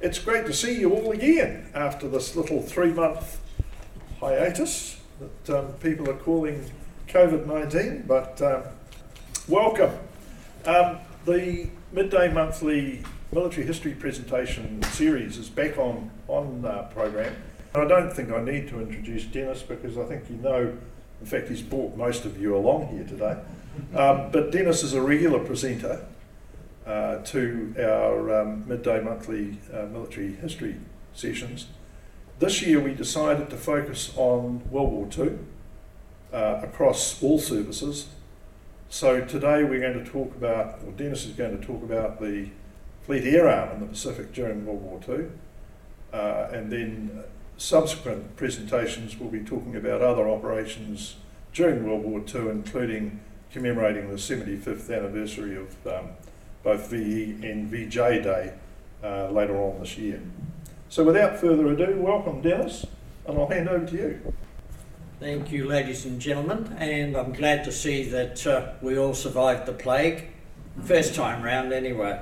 It's great to see you all again after this little 3-month hiatus that people are calling COVID-19, but welcome. The Midday Monthly Military History Presentation Series is back on program. I don't think I need to introduce Dennis because I think you know, in fact he's brought most of you along here today, but Dennis is a regular presenter to our Midday Monthly Military History sessions. This year we decided to focus on World War II across all services. So today we're going to talk about, or Dennis is going to talk about the Fleet Air Arm in the Pacific during World War II, and then subsequent presentations will be talking about other operations during World War II, including commemorating the 75th anniversary of both VE and VJ Day later on this year. So without further ado, welcome Dennis, and I'll hand over to you. Thank you, ladies and gentlemen, and I'm glad to see that we all survived the plague, first time round anyway.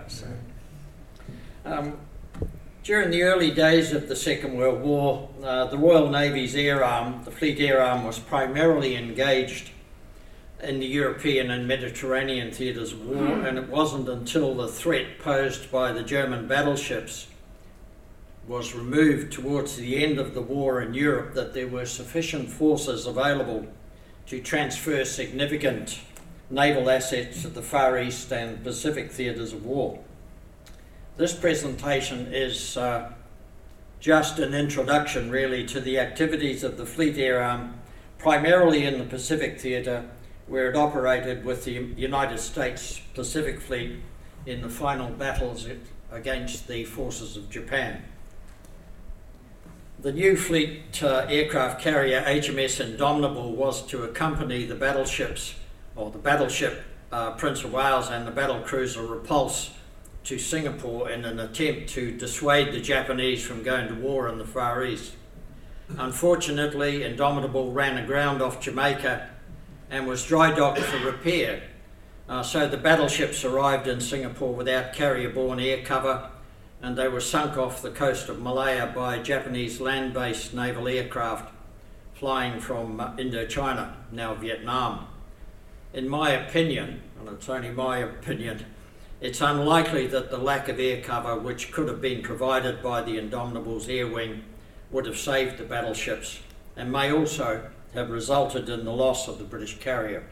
During the early days of the Second World War, the Royal Navy's Air Arm, the Fleet Air Arm, was primarily engaged in the European and Mediterranean theatres of war, and it wasn't until the threat posed by the German battleships was removed towards the end of the war in Europe that there were sufficient forces available to transfer significant naval assets to the Far East and Pacific theatres of war. This presentation is just an introduction really to the activities of the Fleet Air Arm, primarily in the Pacific Theatre, where it operated with the United States Pacific Fleet in the final battles against the forces of Japan. The new fleet aircraft carrier HMS Indomitable was to accompany the battleships, or the battleship Prince of Wales and the battlecruiser Repulse, to Singapore in an attempt to dissuade the Japanese from going to war in the Far East. Unfortunately, Indomitable ran aground off Jamaica and was dry docked for repair. So the battleships arrived in Singapore without carrier-borne air cover, and they were sunk off the coast of Malaya by Japanese land-based naval aircraft flying from Indochina, now Vietnam. In my opinion, and it's only my opinion, it's unlikely that the lack of air cover which could have been provided by the Indomitable's air wing would have saved the battleships, and may also have resulted in the loss of the British carrier.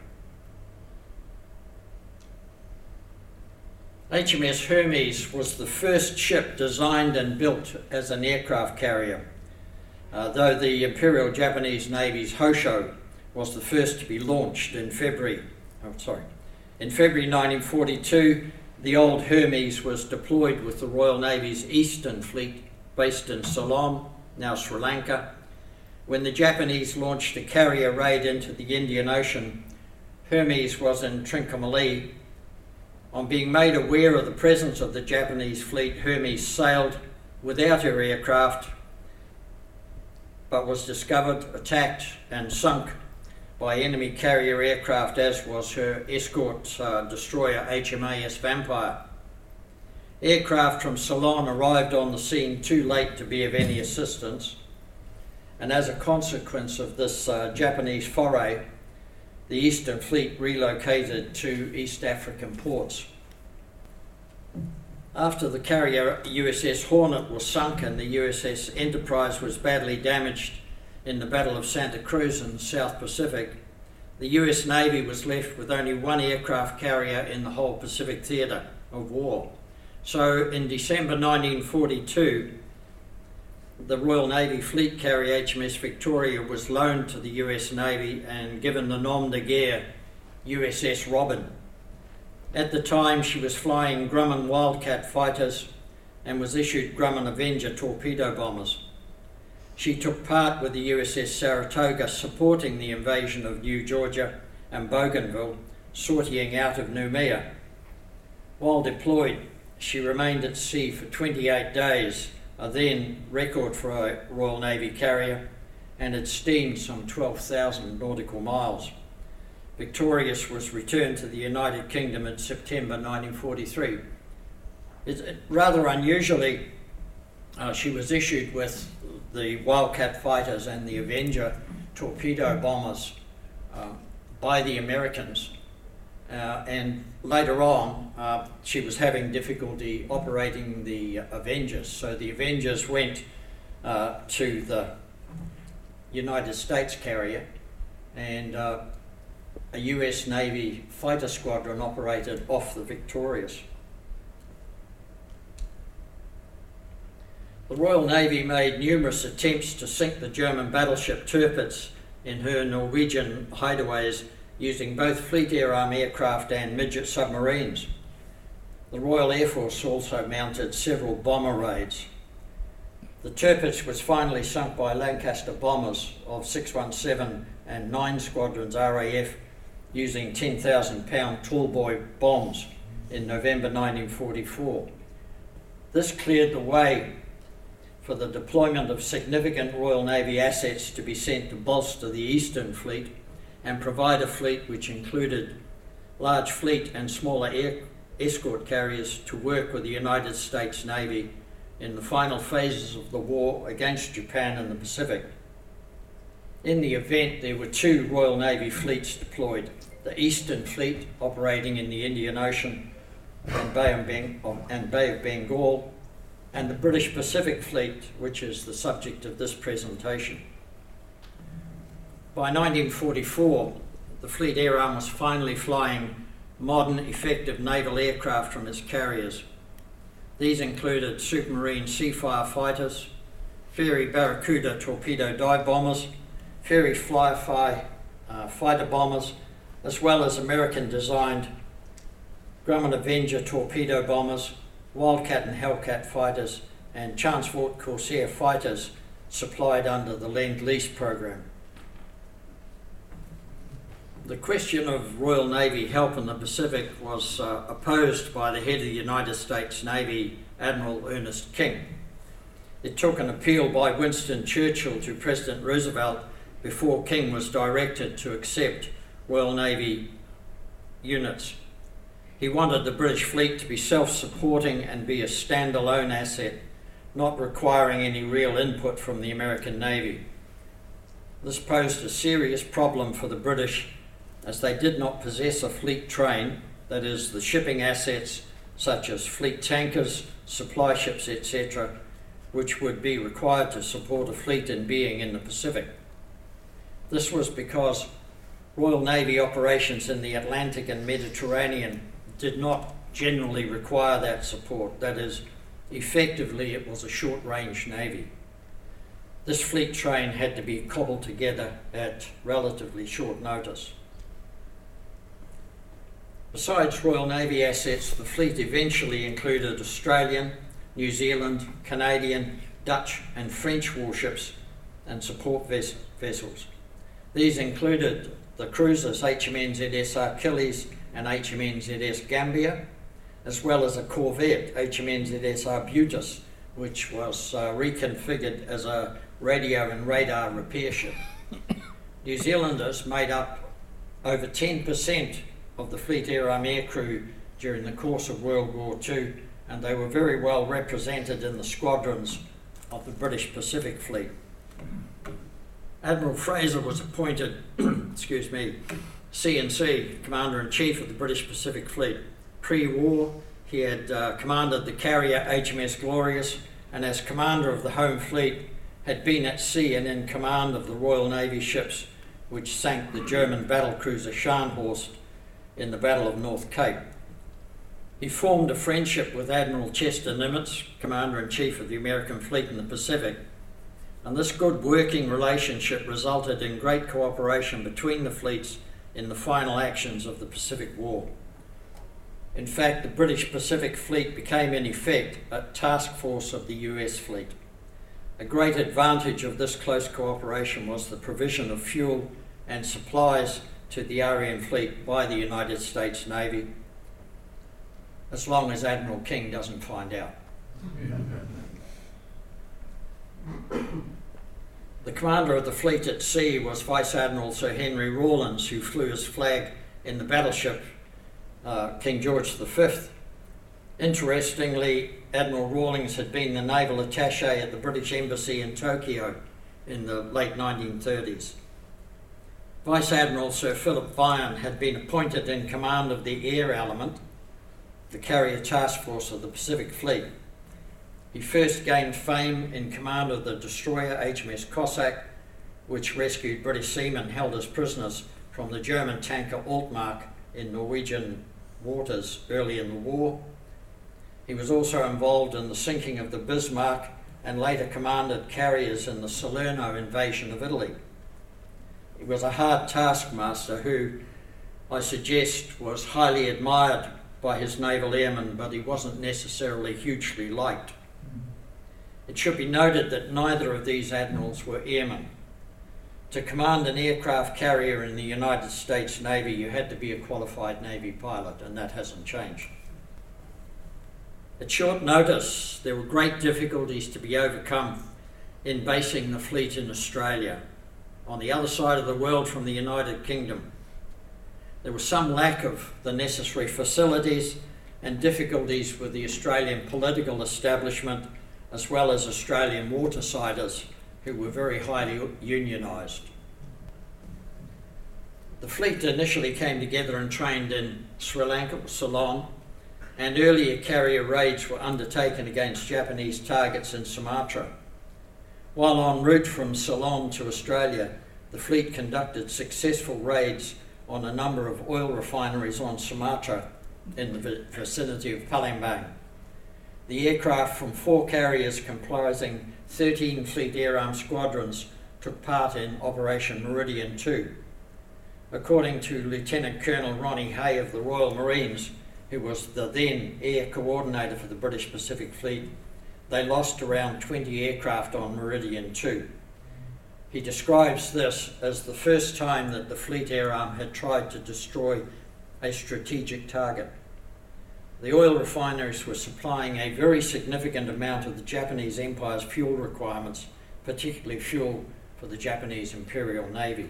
HMS Hermes was the first ship designed and built as an aircraft carrier, though the Imperial Japanese Navy's Hosho was the first to be launched in February 1942. The old Hermes was deployed with the Royal Navy's Eastern Fleet based in Ceylon, now Sri Lanka. When the Japanese launched a carrier raid into the Indian Ocean, Hermes was in Trincomalee. On being made aware of the presence of the Japanese fleet, Hermes sailed without her aircraft, but was discovered, attacked and sunk by enemy carrier aircraft, as was her escort destroyer HMAS Vampire. Aircraft from Ceylon arrived on the scene too late to be of any assistance, and as a consequence of this Japanese foray, the Eastern Fleet relocated to East African ports. After the carrier USS Hornet was sunk and the USS Enterprise was badly damaged in the Battle of Santa Cruz in the South Pacific, the US Navy was left with only one aircraft carrier in the whole Pacific theatre of war. So in December 1942, the Royal Navy fleet carrier HMS Victoria was loaned to the US Navy and given the nom de guerre USS Robin. At the time, she was flying Grumman Wildcat fighters and was issued Grumman Avenger torpedo bombers. She took part with the USS Saratoga supporting the invasion of New Georgia and Bougainville, sortying out of Noumea. While deployed, she remained at sea for 28 days, a then record for a Royal Navy carrier, and had steamed some 12,000 nautical miles. Victorious was returned to the United Kingdom in September 1943. Rather unusually, She was issued with the Wildcat fighters and the Avenger torpedo bombers by the Americans. And later on, she was having difficulty operating the Avengers. So the Avengers went to the United States carrier, and a US Navy fighter squadron operated off the Victorious. The Royal Navy made numerous attempts to sink the German battleship Tirpitz in her Norwegian hideaways using both Fleet Air Arm aircraft and midget submarines. The Royal Air Force also mounted several bomber raids. The Tirpitz was finally sunk by Lancaster bombers of 617 and 9 Squadrons RAF using 10,000-pound tallboy bombs in November 1944. This cleared the way for the deployment of significant Royal Navy assets to be sent to bolster the Eastern Fleet and provide a fleet which included large fleet and smaller escort carriers to work with the United States Navy in the final phases of the war against Japan in the Pacific. In the event, there were 2 Royal Navy fleets deployed: the Eastern Fleet operating in the Indian Ocean and Bay of Bengal, and the British Pacific Fleet, which is the subject of this presentation. By 1944, the Fleet Air Arm was finally flying modern, effective naval aircraft from its carriers. These included Supermarine Seafire fighters, Fairey Barracuda torpedo dive bombers, Fairey Flyfly fighter bombers, as well as American-designed Grumman Avenger torpedo bombers, Wildcat and Hellcat fighters, and Chancefort Corsair fighters supplied under the Lend-Lease program. The question of Royal Navy help in the Pacific was opposed by the head of the United States Navy, Admiral Ernest King. It took an appeal by Winston Churchill to President Roosevelt before King was directed to accept Royal Navy units. He wanted the British fleet to be self-supporting and be a standalone asset, not requiring any real input from the American Navy. This posed a serious problem for the British, as they did not possess a fleet train, that is, the shipping assets such as fleet tankers, supply ships, etc., which would be required to support a fleet in being in the Pacific. This was because Royal Navy operations in the Atlantic and Mediterranean did not generally require that support. That is, effectively it was a short-range navy. This fleet train had to be cobbled together at relatively short notice. Besides Royal Navy assets, the fleet eventually included Australian, New Zealand, Canadian, Dutch and French warships and support vessels. These included the cruisers HMNZS Achilles and HMNZS Gambia, as well as a corvette, HMNZS Arbutus, which was reconfigured as a radio and radar repair ship. New Zealanders made up over 10% of the Fleet Air Arm aircrew during the course of World War II, and they were very well represented in the squadrons of the British Pacific Fleet. Admiral Fraser was appointed, CNC, Commander-in-Chief of the British Pacific Fleet. Pre-war, he had commanded the carrier HMS Glorious, and as commander of the Home Fleet, had been at sea and in command of the Royal Navy ships which sank the German battlecruiser Scharnhorst in the Battle of North Cape. He formed a friendship with Admiral Chester Nimitz, Commander-in-Chief of the American Fleet in the Pacific, and this good working relationship resulted in great cooperation between the fleets in the final actions of the Pacific War. In fact, the British Pacific Fleet became in effect a task force of the US fleet. A great advantage of this close cooperation was the provision of fuel and supplies to the RAN fleet by the United States Navy, as long as Admiral King doesn't find out. The commander of the fleet at sea was Vice Admiral Sir Henry Rawlins, who flew his flag in the battleship King George V. Interestingly, Admiral Rawlings had been the naval attaché at the British Embassy in Tokyo in the late 1930s. Vice Admiral Sir Philip Vian had been appointed in command of the air element, the carrier task force of the Pacific Fleet. He first gained fame in command of the destroyer HMS Cossack, which rescued British seamen held as prisoners from the German tanker Altmark in Norwegian waters early in the war. He was also involved in the sinking of the Bismarck and later commanded carriers in the Salerno invasion of Italy. He was a hard taskmaster who, I suggest, was highly admired by his naval airmen, but he wasn't necessarily hugely liked. It should be noted that neither of these admirals were airmen. To command an aircraft carrier in the United States Navy, you had to be a qualified Navy pilot, and that hasn't changed. At short notice, there were great difficulties to be overcome in basing the fleet in Australia, on the other side of the world from the United Kingdom. There was some lack of the necessary facilities and difficulties with the Australian political establishment, as well as Australian watersiders who were very highly unionised. The fleet initially came together and trained in Sri Lanka, Ceylon, and earlier carrier raids were undertaken against Japanese targets in Sumatra. While en route from Ceylon to Australia, the fleet conducted successful raids on a number of oil refineries on Sumatra in the vicinity of Palembang. The aircraft from 4 carriers comprising 13 Fleet Air Arm squadrons took part in Operation Meridian II. According to Lieutenant Colonel Ronnie Hay of the Royal Marines, who was the then air coordinator for the British Pacific Fleet, they lost around 20 aircraft on Meridian II. He describes this as the first time that the Fleet Air Arm had tried to destroy a strategic target. The oil refineries were supplying a very significant amount of the Japanese Empire's fuel requirements, particularly fuel for the Japanese Imperial Navy.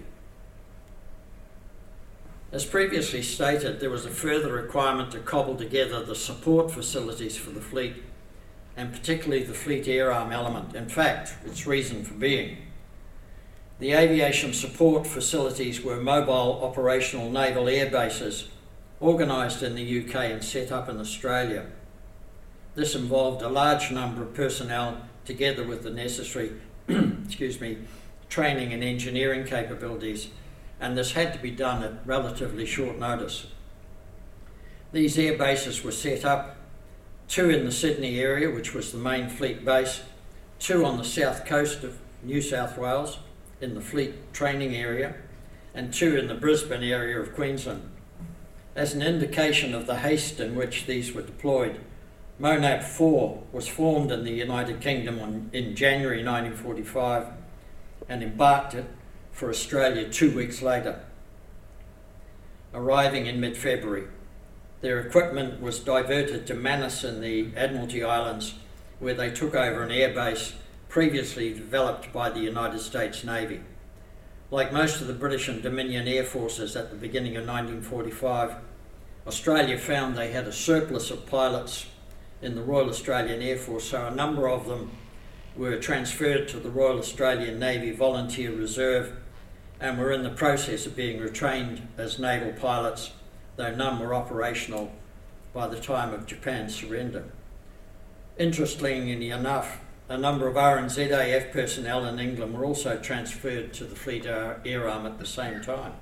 As previously stated, there was a further requirement to cobble together the support facilities for the fleet, and particularly the Fleet Air Arm element. In fact, its reason for being. The aviation support facilities were mobile operational naval air bases organised in the UK and set up in Australia. This involved a large number of personnel together with the necessary training and engineering capabilities, and this had to be done at relatively short notice. These air bases were set up, 2 in the Sydney area, which was the main fleet base, 2 on the south coast of New South Wales in the fleet training area, and 2 in the Brisbane area of Queensland. As an indication of the haste in which these were deployed, MONAP 4 was formed in the United Kingdom in January 1945 and embarked it for Australia 2 weeks later, arriving in mid-February. Their equipment was diverted to Manus in the Admiralty Islands, where they took over an airbase previously developed by the United States Navy. Like most of the British and Dominion Air Forces at the beginning of 1945, Australia found they had a surplus of pilots in the Royal Australian Air Force, so a number of them were transferred to the Royal Australian Navy Volunteer Reserve and were in the process of being retrained as naval pilots, though none were operational by the time of Japan's surrender. Interestingly enough, a number of RNZAF personnel in England were also transferred to the Fleet Air Arm at the same time.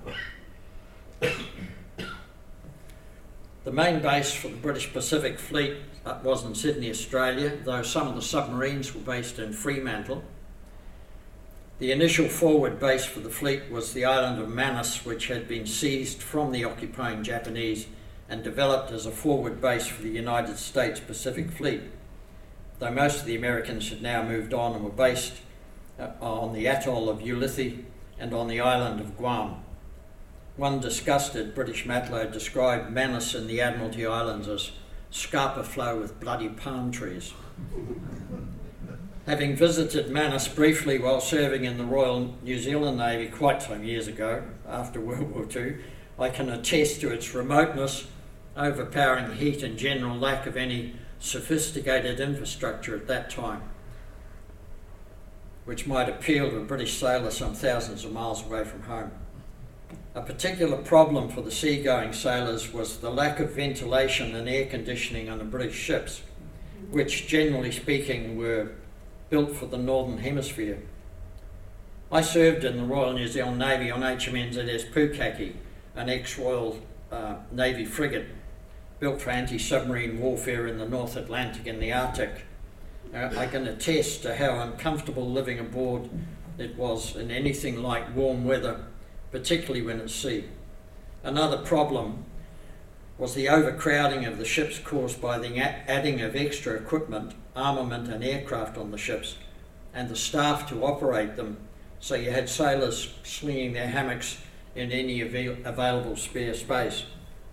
The main base for the British Pacific Fleet was in Sydney, Australia, though some of the submarines were based in Fremantle. The initial forward base for the fleet was the island of Manus, which had been seized from the occupying Japanese and developed as a forward base for the United States Pacific Fleet, though most of the Americans had now moved on and were based on the atoll of Ulithi and on the island of Guam. One disgusted British matlow described Manus in the Admiralty Islands as scarpa flow with bloody palm trees. Having visited Manus briefly while serving in the Royal New Zealand Navy quite some years ago, after World War II, I can attest to its remoteness, overpowering heat and general lack of any sophisticated infrastructure at that time, which might appeal to a British sailor some thousands of miles away from home. A particular problem for the seagoing sailors was the lack of ventilation and air conditioning on the British ships, which generally speaking were built for the Northern Hemisphere. I served in the Royal New Zealand Navy on HMS NZS Pukaki, an ex-Royal Navy frigate built for anti-submarine warfare in the North Atlantic and the Arctic. I can attest to how uncomfortable living aboard it was in anything like warm weather, particularly when at sea. Another problem was the overcrowding of the ships caused by the adding of extra equipment, armament and aircraft on the ships, and the staff to operate them, so you had sailors slinging their hammocks in any available spare space.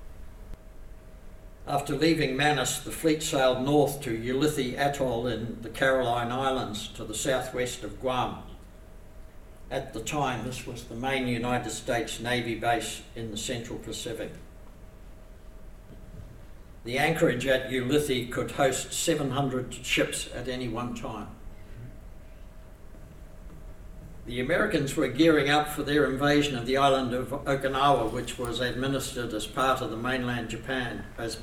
After leaving Manus, the fleet sailed north to Ulithi Atoll in the Caroline Islands to the southwest of Guam. At the time, this was the main United States Navy base in the Central Pacific. The anchorage at Ulithi could host 700 ships at any one time. The Americans were gearing up for their invasion of the island of Okinawa, which was administered as part of mainland Japan,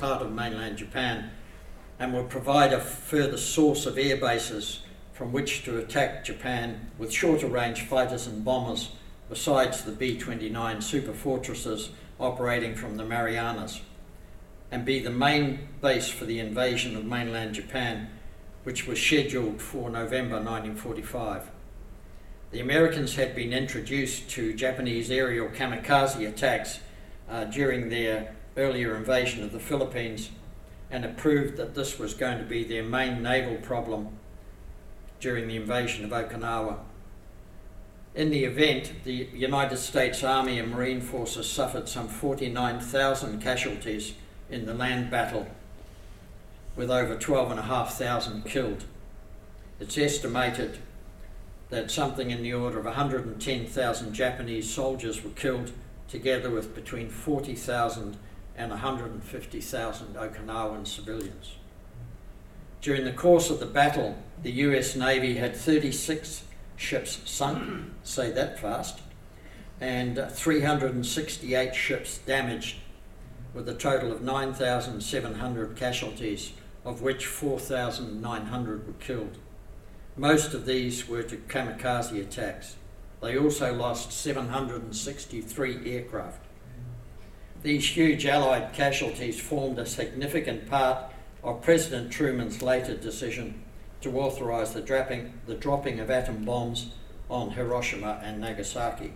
and would provide a further source of air bases from which to attack Japan with shorter range fighters and bombers, besides the B-29 super fortresses operating from the Marianas, and be the main base for the invasion of mainland Japan, which was scheduled for November 1945. The Americans had been introduced to Japanese aerial kamikaze attacks during their earlier invasion of the Philippines, and it proved that this was going to be their main naval problem during the invasion of Okinawa. In the event, the United States Army and Marine Forces suffered some 49,000 casualties in the land battle, with over 12,500 killed. It's estimated that something in the order of 110,000 Japanese soldiers were killed, together with between 40,000 and 150,000 Okinawan civilians. During the course of the battle, the US Navy had 36 ships sunk, say that fast, and 368 ships damaged, with a total of 9,700 casualties, of which 4,900 were killed. Most of these were to kamikaze attacks. They also lost 763 aircraft. These huge Allied casualties formed a significant part of President Truman's later decision to authorise the dropping of atom bombs on Hiroshima and Nagasaki.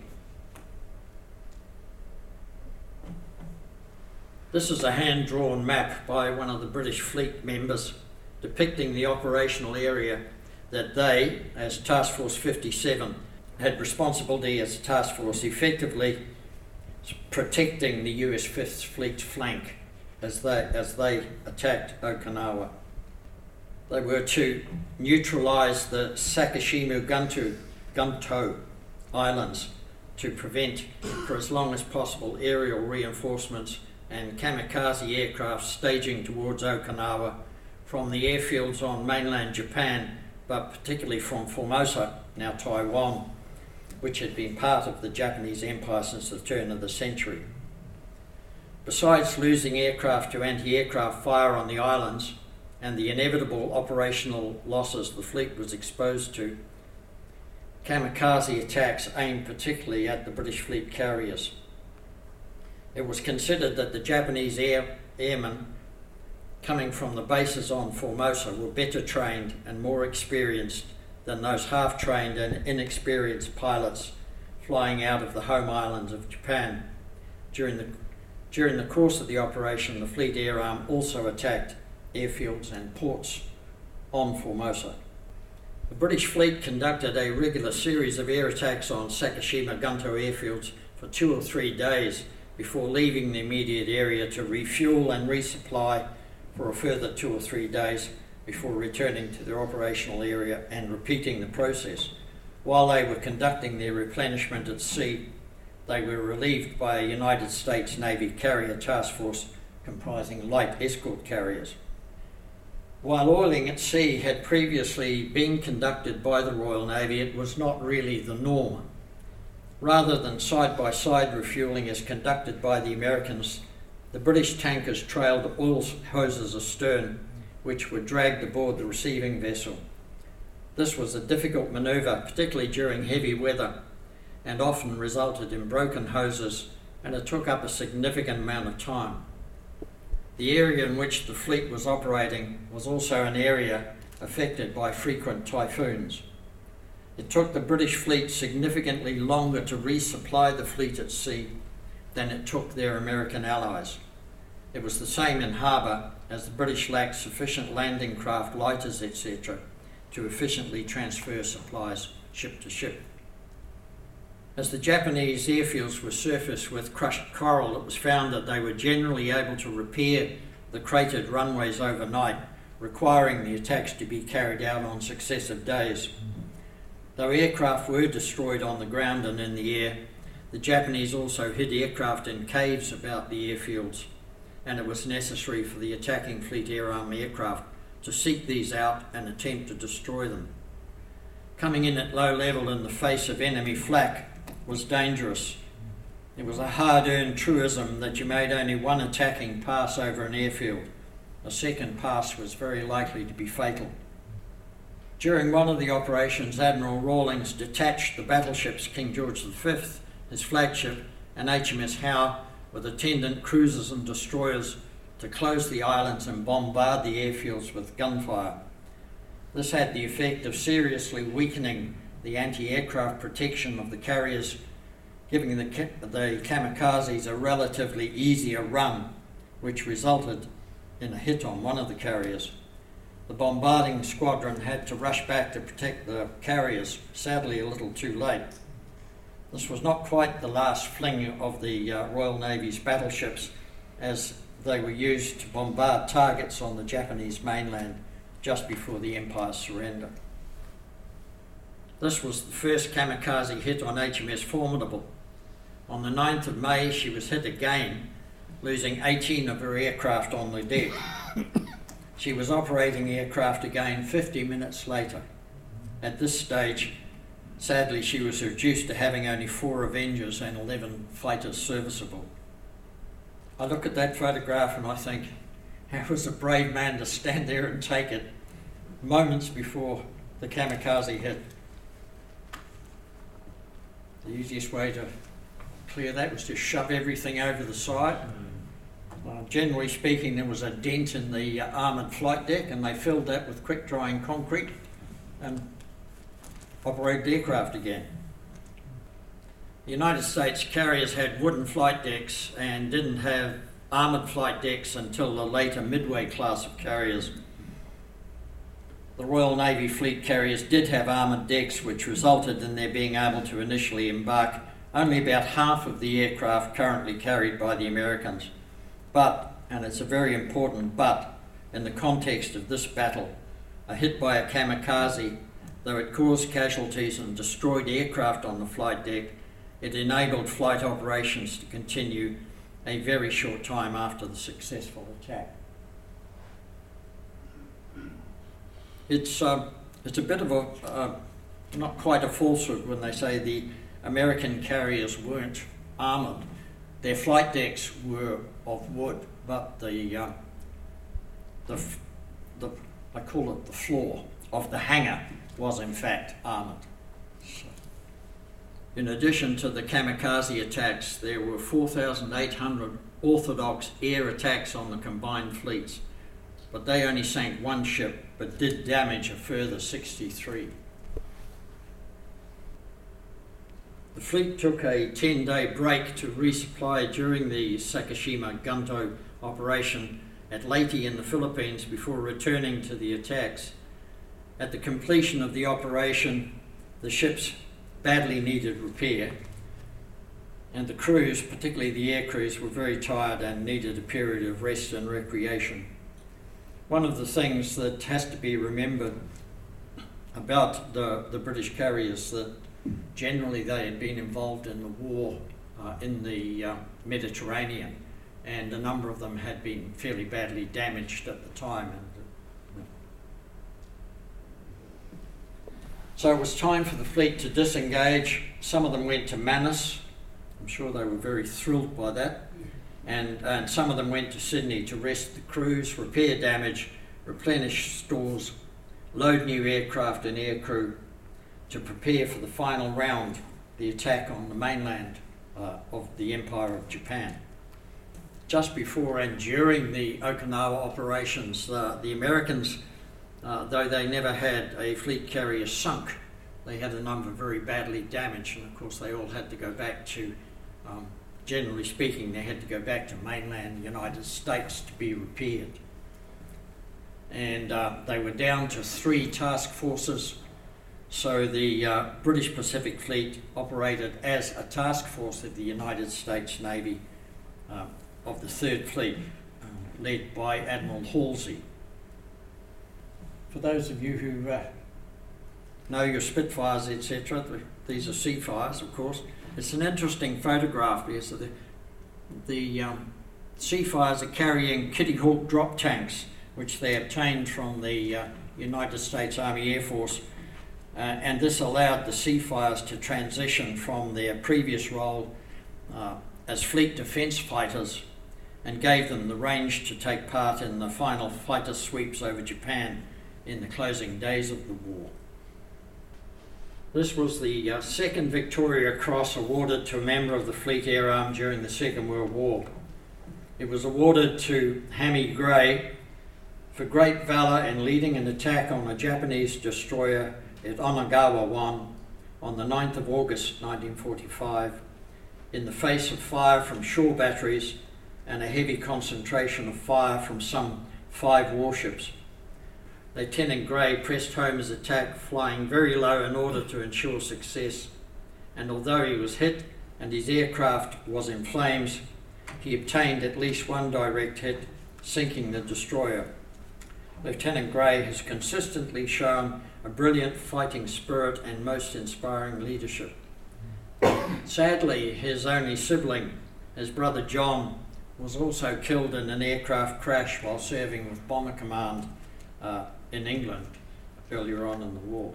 This is a hand-drawn map by one of the British fleet members depicting the operational area that they, as Task Force 57, had responsibility as a task force, effectively protecting the US Fifth Fleet's flank as they attacked Okinawa. They were to neutralise the Sakishima Gunto Islands to prevent, for as long as possible, aerial reinforcements and kamikaze aircraft staging towards Okinawa from the airfields on mainland Japan, but particularly from Formosa, now Taiwan, which had been part of the Japanese Empire since the turn of the century. Besides losing aircraft to anti-aircraft fire on the islands and the inevitable operational losses the fleet was exposed to, kamikaze attacks aimed particularly at the British fleet carriers. It was considered that the Japanese airmen coming from the bases on Formosa were better trained and more experienced than those half-trained and inexperienced pilots flying out of the home islands of Japan. During the course of the operation, the Fleet Air Arm also attacked airfields and ports on Formosa. The British fleet conducted a regular series of air attacks on Sakishima Gunto airfields for 2 or 3 days before leaving the immediate area to refuel and resupply for a further 2 or 3 days before returning to their operational area and repeating the process. While they were conducting their replenishment at sea, they were relieved by a United States Navy carrier task force comprising light escort carriers. While oiling at sea had previously been conducted by the Royal Navy, it was not really the norm. Rather than side-by-side refuelling as conducted by the Americans, the British tankers trailed oil hoses astern, which were dragged aboard the receiving vessel. This was a difficult manoeuvre, particularly during heavy weather, and often resulted in broken hoses, and it took up a significant amount of time. The area in which the fleet was operating was also an area affected by frequent typhoons. It took the British fleet significantly longer to resupply the fleet at sea than it took their American allies. It was the same in harbour, as the British lacked sufficient landing craft, lighters, etc. to efficiently transfer supplies ship to ship. As the Japanese airfields were surfaced with crushed coral, it was found that they were generally able to repair the cratered runways overnight, requiring the attacks to be carried out on successive days. Though aircraft were destroyed on the ground and in the air, the Japanese also hid aircraft in caves about the airfields, and it was necessary for the attacking Fleet Air Arm aircraft to seek these out and attempt to destroy them. Coming in at low level in the face of enemy flak was dangerous. It was a hard-earned truism that you made only one attacking pass over an airfield. A second pass was very likely to be fatal. During one of the operations, Admiral Rawlings detached the battleships King George V, his flagship, and HMS Howe with attendant cruisers and destroyers to close the islands and bombard the airfields with gunfire. This had the effect of seriously weakening the anti-aircraft protection of the carriers, giving the kamikazes a relatively easier run, which resulted in a hit on one of the carriers. The bombarding squadron had to rush back to protect the carriers, sadly a little too late. This was not quite the last fling of the Royal Navy's battleships, as they were used to bombard targets on the Japanese mainland just before the Empire's surrender. This was the first kamikaze hit on HMS Formidable. On the 9th of May, she was hit again, losing 18 of her aircraft on the deck. She was operating aircraft again 50 minutes later. At this stage, sadly, she was reduced to having only 4 Avengers and 11 fighters serviceable. I look at that photograph and I think, how was a brave man to stand there and take it moments before the kamikaze hit? The easiest way to clear that was to shove everything over the side. Generally speaking, there was a dent in the armoured flight deck, and they filled that with quick-drying concrete and operated the aircraft again. The United States carriers had wooden flight decks and didn't have armoured flight decks until the later Midway class of carriers. The Royal Navy fleet carriers did have armoured decks, which resulted in their being able to initially embark only about half of the aircraft currently carried by the Americans. But, and it's a very important but, in the context of this battle, a hit by a kamikaze, though it caused casualties and destroyed aircraft on the flight deck, it enabled flight operations to continue a very short time after the successful attack. It's a bit of a, not quite a falsehood when they say the American carriers weren't armoured. Their flight decks were of wood, but I call it the floor of the hangar was in fact armoured. So, in addition to the kamikaze attacks, there were 4,800 orthodox air attacks on the combined fleets, but they only sank one ship, but did damage a further 63. The fleet took a 10-day break to resupply during the Sakishima Gunto operation at Leyte in the Philippines before returning to the attacks. At the completion of the operation, the ships badly needed repair, and the crews, particularly the air crews, were very tired and needed a period of rest and recreation. One of the things that has to be remembered about the British carriers that generally they had been involved in the war in the Mediterranean, and a number of them had been fairly badly damaged at the time, and So it was time for the fleet to disengage. Some of them went to Manus. I'm sure they were very thrilled by that. And some of them went to Sydney to rest the crews, repair damage, replenish stores, load new aircraft and aircrew to prepare for the final round, the attack on the mainland of the Empire of Japan. Just before and during the Okinawa operations, the Americans, though they never had a fleet carrier sunk, they had a number very badly damaged, and of course they all had to go back to, generally speaking, they had to go back to mainland United States to be repaired. And they were down to 3 task forces. So the British Pacific Fleet operated as a task force of the United States Navy of the 3rd Fleet, led by Admiral Halsey. For those of you who know your Spitfires, etc., these are Seafires, of course. It's an interesting photograph here. So the Seafires are carrying Kitty Hawk drop tanks, which they obtained from the United States Army Air Force. And this allowed the Seafires to transition from their previous role as fleet defence fighters and gave them the range to take part in the final fighter sweeps over Japan in the closing days of the war. This was the 2nd Victoria Cross awarded to a member of the Fleet Air Arm during the Second World War. It was awarded to Hammy Gray for great valour in leading an attack on a Japanese destroyer at Onagawa 1 on the 9th of August 1945 in the face of fire from shore batteries and a heavy concentration of fire from some 5 warships. Lieutenant Gray pressed home his attack, flying very low in order to ensure success, and although he was hit and his aircraft was in flames, he obtained at least 1 direct hit, sinking the destroyer. Lieutenant Gray has consistently shown a brilliant fighting spirit and most inspiring leadership. Sadly, his only sibling, his brother John, was also killed in an aircraft crash while serving with Bomber Command in England earlier on in the war.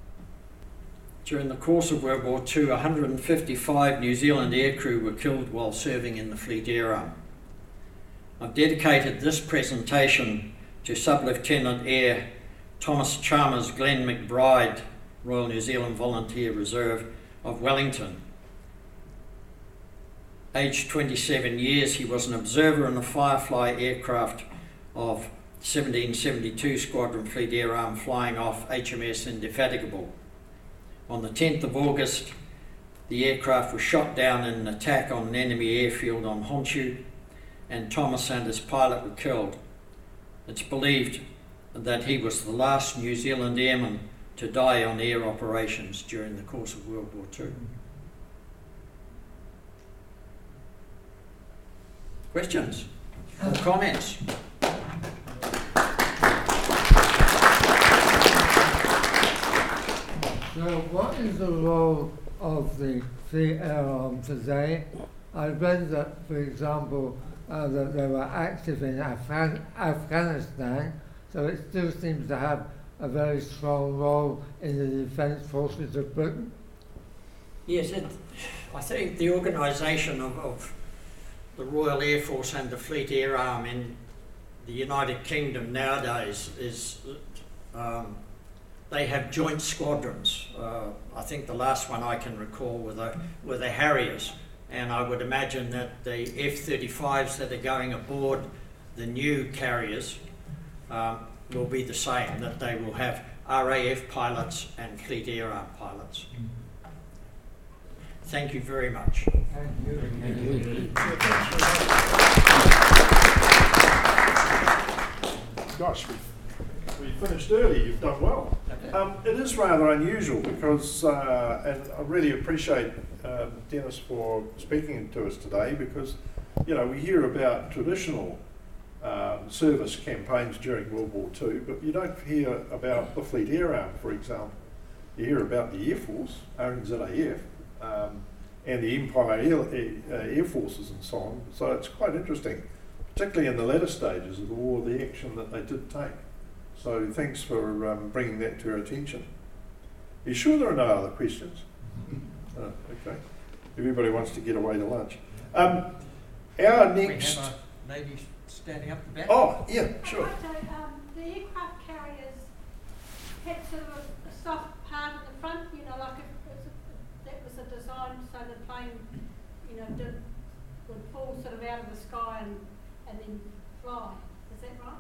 During the course of World War II, 155 New Zealand aircrew were killed while serving in the Fleet Air Arm. I've dedicated this presentation to Sub-Lieutenant Air Thomas Chalmers Glenn McBride, Royal New Zealand Volunteer Reserve of Wellington. Aged 27 years, he was an observer in the Firefly aircraft of 1772 Squadron Fleet Air Arm flying off HMS Indefatigable. On the 10th of August, the aircraft was shot down in an attack on an enemy airfield on Honshu, and Thomas and his pilot were killed. It's believed that he was the last New Zealand airman to die on air operations during the course of World War II. Questions or comments? So what is the role of the Fleet Air Arm today? I read that, for example, that they were active in Afghanistan, so it still seems to have a very strong role in the defence forces of Britain. Yes, I think the organisation of the Royal Air Force and the Fleet Air Arm in the United Kingdom nowadays is they have joint squadrons. I think the last one I can recall were the Harriers, and I would imagine that the F-35s that are going aboard the new carriers will be the same, that they will have RAF pilots and Fleet Air Arm pilots. Thank you very much. Thank you. Gosh, we finished early. You've done well. It is rather unusual because, and I really appreciate Dennis for speaking to us today, because we hear about traditional service campaigns during World War II, but you don't hear about the Fleet Air Arm, for example. You hear about the Air Force, RNZAF, and the Empire Air Forces and so on. So it's quite interesting, particularly in the latter stages of the war, the action that they did take. So thanks for bringing that to our attention. You sure there are no other questions? Oh, okay. Everybody wants to get away to lunch. Our next... We have a lady standing up the back. Oh, yeah, sure. The aircraft carriers had sort of a soft part at the front, you know, like that was a design so the plane, you know, would fall sort of out of the sky and then fly. Is that right?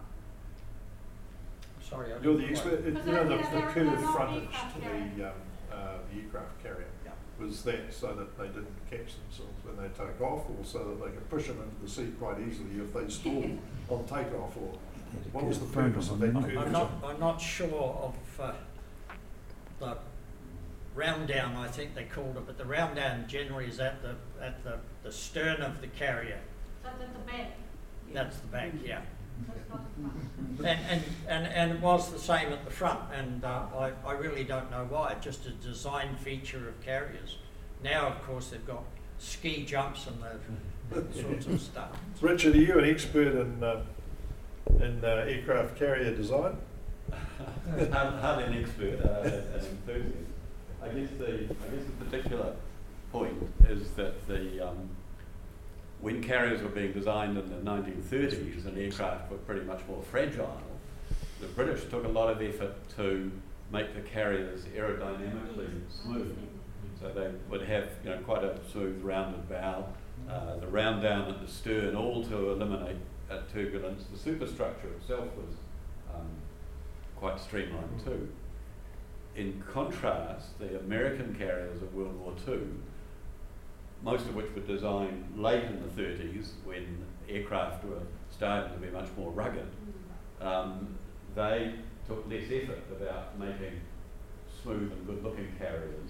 Sorry, I You're the didn't expert. Because You know, the they're curved not frontage aircraft to the aircraft carrier. Yeah. Was that so that they didn't catch themselves when they take off, or so that they could push them into the sea quite easily if they stalled on takeoff, or what was the purpose of that curvature? I'm not sure of the round down, I think they called it, but the round down generally is at the stern of the carrier. So that's at the back. That's the back, yeah. That's not the front. And it was the same at the front, and I really don't know why. Just a design feature of carriers. Now, of course, they've got ski jumps and those sorts of stuff. Richard, are you an expert in aircraft carrier design? Hardly an expert, an enthusiast. I guess the particular point is that when carriers were being designed in the 1930s and aircraft were pretty much more fragile, the British took a lot of effort to make the carriers aerodynamically smooth. So they would have quite a smooth rounded bow, the round down at the stern, all to eliminate turbulence. The superstructure itself was quite streamlined too. In contrast, the American carriers of World War II, most of which were designed late in the 30s when aircraft were starting to be much more rugged, they took less effort about making smooth and good-looking carriers.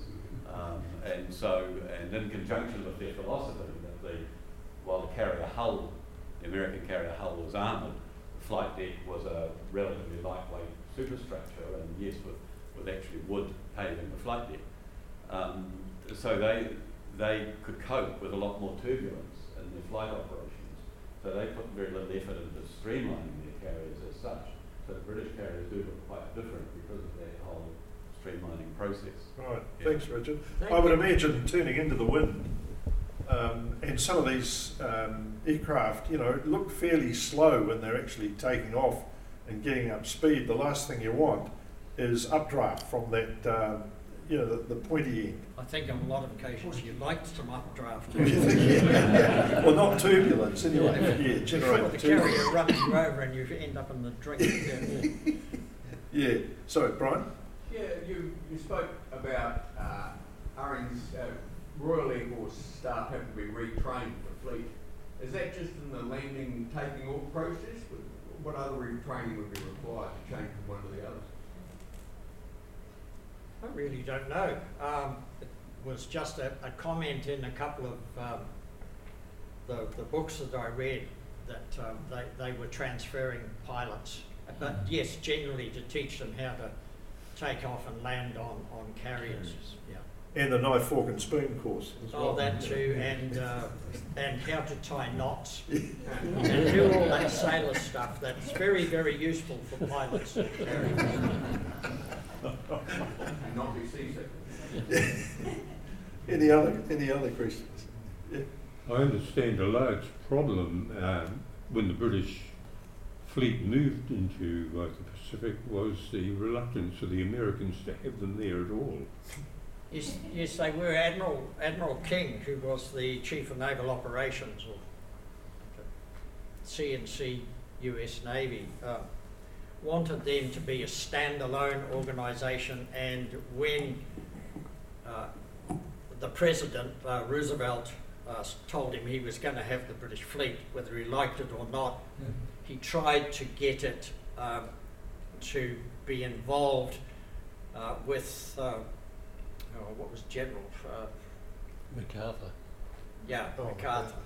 And in conjunction with their philosophy that while the American carrier hull was armoured, the flight deck was a relatively lightweight superstructure, and yes, with actually wood paving the flight deck. So they could cope with a lot more turbulence in their flight operations. So they put very little effort into streamlining their carriers as such. So the British carriers do look quite different because of that whole streamlining process. Right, Yeah. thanks Richard. Thank I would you. imagine turning into the wind, and some of these aircraft, look fairly slow when they're actually taking off and getting up speed. The last thing you want is updraft from that, the pointy end. I think on a lot of occasions you'd like some updraft. Well, not turbulence anyway. Yeah, Before generate the turbulence. carrier runs you over and you end up in the drink. Yeah. Sorry, Brian. Yeah, you spoke about Royal Air Force staff having to be retrained for fleet. Is that just in the landing, taking off process? What other retraining would be required to change from one to the other? I really don't know. It was just a comment in a couple of the books that I read that they were transferring pilots. But yes, generally to teach them how to take off and land on carriers. Yeah. And the knife, fork and spoon course as well. Oh, that too, and how to tie knots and do all that sailor stuff. That's very, very useful for pilots. And not be seasick. Any other questions? Yeah. I understand a large problem when the British fleet moved into the Pacific was the reluctance of the Americans to have them there at all. Yes, they were. Admiral King, who was the Chief of Naval Operations, or CNC US Navy, wanted them to be a standalone organisation, and when the President, Roosevelt, told him he was going to have the British fleet, whether he liked it or not, he tried to get it to be involved with what was General MacArthur. Yeah, Oh, MacArthur.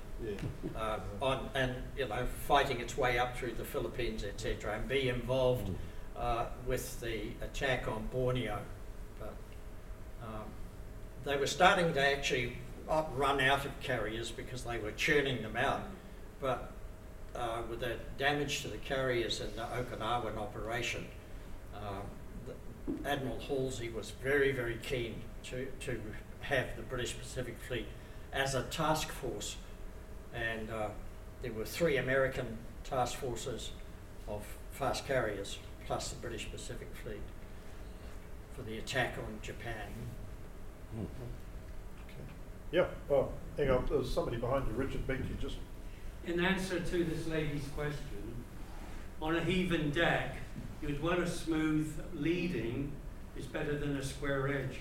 Yeah. Fighting its way up through the Philippines, etc., and be involved with the attack on Borneo. But they were starting to actually run out of carriers because they were churning them out. But with the damage to the carriers in the Okinawan operation, Admiral Halsey was very, very keen to have the British Pacific Fleet as a task force, and there were 3 American task forces of fast carriers plus the British Pacific Fleet for the attack on Japan. Yeah, well, hang on, there's somebody behind you, Richard Beatty, just... In answer to this lady's question, on a heave-in deck, you'd want a smooth leading is better than a square edge.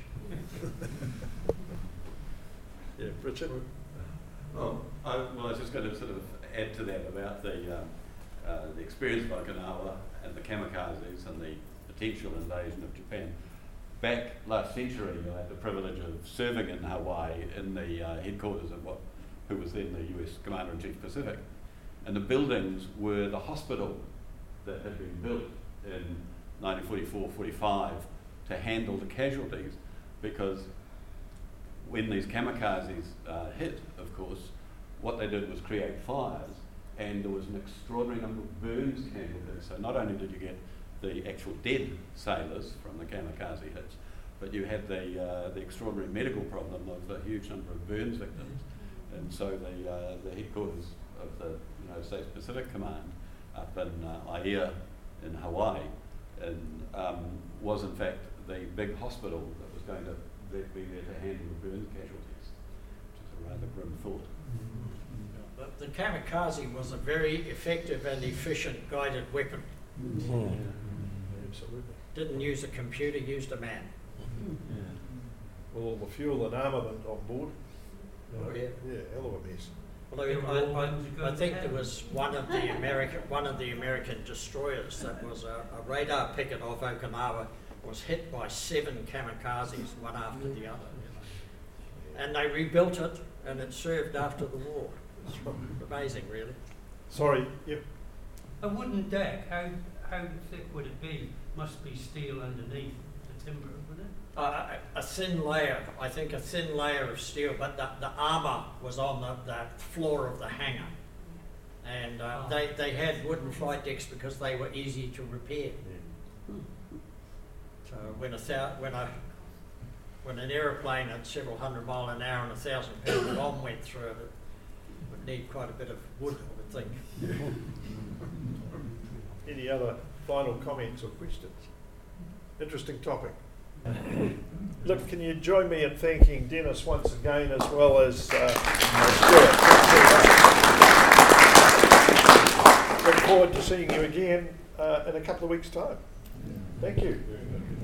Yeah, Richard? Well, I was just going to sort of add to that about the experience of Okinawa and the kamikazes and the potential invasion of Japan. Back last century, I had the privilege of serving in Hawaii in the headquarters of who was then the US Commander-in-Chief Pacific. And the buildings were the hospital that had been built in 1944-45 to handle the casualties, because when these kamikazes hit, of course, what they did was create fires, and there was an extraordinary number of burns casualties. So not only did you get the actual dead sailors from the kamikaze hits, but you had the extraordinary medical problem of a huge number of burns victims. And so the headquarters of the United States Pacific Command up in Aiea in Hawaii was in fact the big hospital that was going to be there to handle the burn casualties, which is a rather grim thought. But the kamikaze was a very effective and efficient guided weapon. Absolutely. Didn't use a computer, used a man. With all the fuel and armament on board. Oh, yeah. Yeah, hell of a mess. Although I think there was one of the American destroyers that was a radar picket off Okinawa was hit by 7 kamikazes, one after the other. And they rebuilt it, and it served after the war. It's amazing, really. Sorry, yep. A wooden deck, how thick would it be? Must be steel underneath the timber, wouldn't it? A thin layer, I think a thin layer of steel, but the armour was on the floor of the hangar. And they had wooden flight decks because they were easy to repair. So when an aeroplane at several hundred mile an hour and 1,000-pound bomb went through it, it would need quite a bit of wood, I would think. Any other final comments or questions? Interesting topic. Look, can you join me in thanking Dennis once again, as well as Stuart? Look forward to seeing you again in a couple of weeks' time. Thank you.